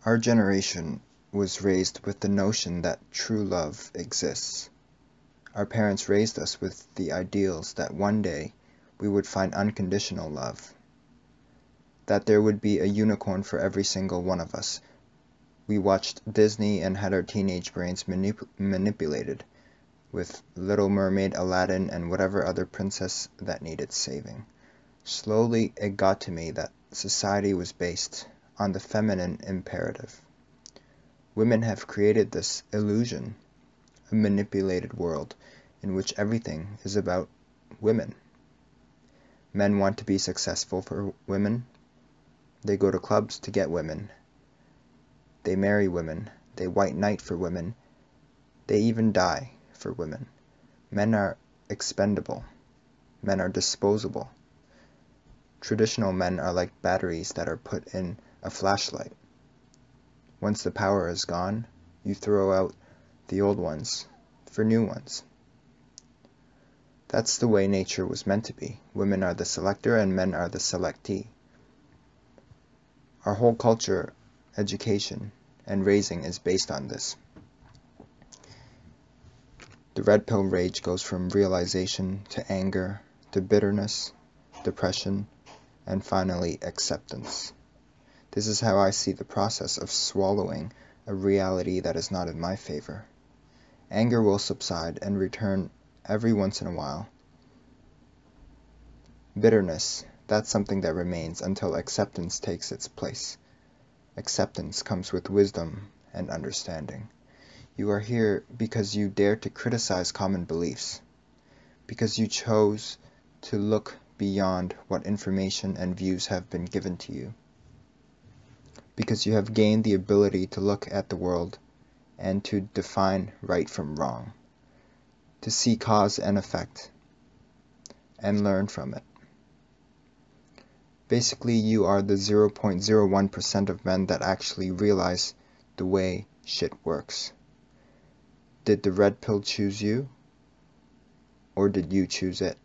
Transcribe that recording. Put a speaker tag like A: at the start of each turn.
A: Our generation was raised with the notion that true love exists. Our parents raised us with the ideals that one day we would find unconditional love, that there would be a unicorn for every single one of us. We watched Disney and had our teenage brains manipulated with Little Mermaid, Aladdin, and whatever other princess that needed saving. Slowly, it got to me that society was based on the feminine imperative. Women have created this illusion, a manipulated world in which everything is about women. Men want to be successful for women. They go to clubs to get women. They marry women. They white knight for women. They even die for women. Men are expendable. Men are disposable. Traditional men are like batteries that are put in a flashlight. Once the power is gone, you throw out the old ones for new ones. That's the way nature was meant to be. Women are the selector and men are the selectee. Our whole culture, education, and raising is based on this. The red pill rage goes from realization to anger to bitterness, depression, and finally acceptance. This is how I see the process of swallowing a reality that is not in my favor. Anger will subside and return every once in a while. Bitterness, that's something that remains until acceptance takes its place. Acceptance comes with wisdom and understanding. You are here because you dare to criticize common beliefs, because you chose to look beyond what information and views have been given to you, because you have gained the ability to look at the world and to define right from wrong, to see cause and effect, and learn from it. Basically, you are the 0.01% of men that actually realize the way shit works. Did the red pill choose you, or did you choose it?